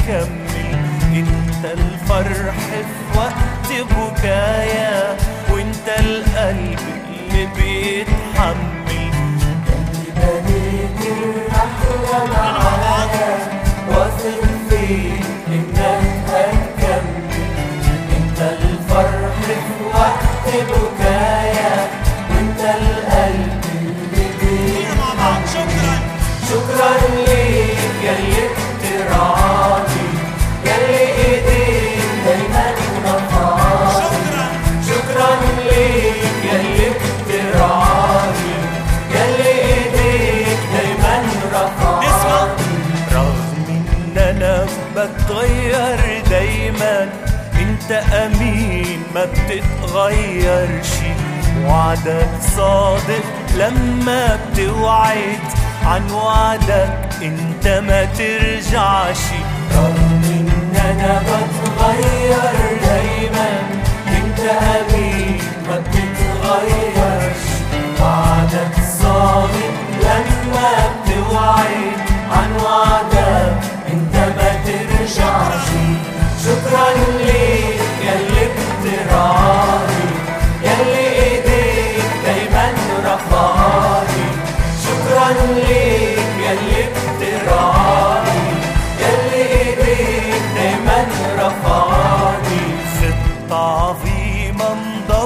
هتكمل. انت الفرح في وقت بكايا، وانت القلب اللي بيتحمل. بنيت الرحلة معايا، واثق فيك انك هتكمل. انت الفرح في وقت بكايا، وانت القلب اللي بيتحمل. شكرا ليك ياللي بترعاني، ياللي ايديك دايما رفعاني. شكرا ليك ياللي بترعاني، ياللي ايديك دايما رفعاني. رغم ان انا بتغير دايما، انت امين ما بتتغيرش. وعدك صادق لما بتوعد، عن وعدك انت ما ترجعش. رغم ان انا بتغير دايما، انت امين ما بتتغيرش. وعدك صادق لما بتوعد، عن وعدك انت ما ترجعش. شكرا ليك ياللي بترعاني، ياللي ايديك دايما رفعاني. شكرا ليك ياللي بترعاني، ياللي ايديك دايما رفعاني. خطة عظيمة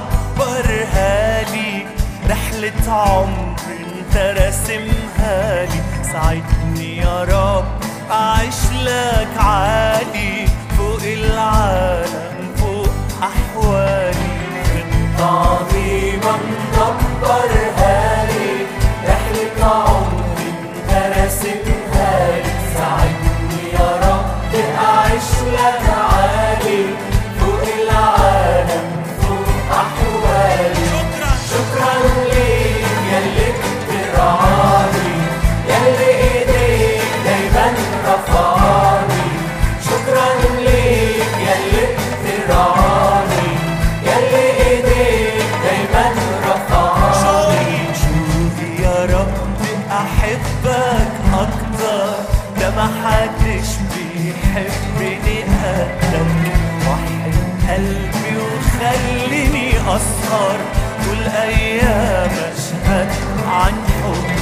مدبرها لي، رحلة عمر انت راسمها لي. ساعدني يا رب اعيش لك عالي، فوق العالم فوق احوالي. خطة عظيمة مدبرها لي، رحلة عمر انت راسمها لي. ساعدني يا رب اعيش لك عالي، فوق العالم فوق احوالي. شكرا ليك ياللي بترعاني، ياللي ايديك دايما رفعاني. شكرا ليك ياللي بترعاني، ياللي ايديك دايما رفعاني. شوفي يا رب احبك اكتر، ده ما حدش بيحبني قدك. وحد قلبي وخليني اسهر طول ايام اشهد عن حبك.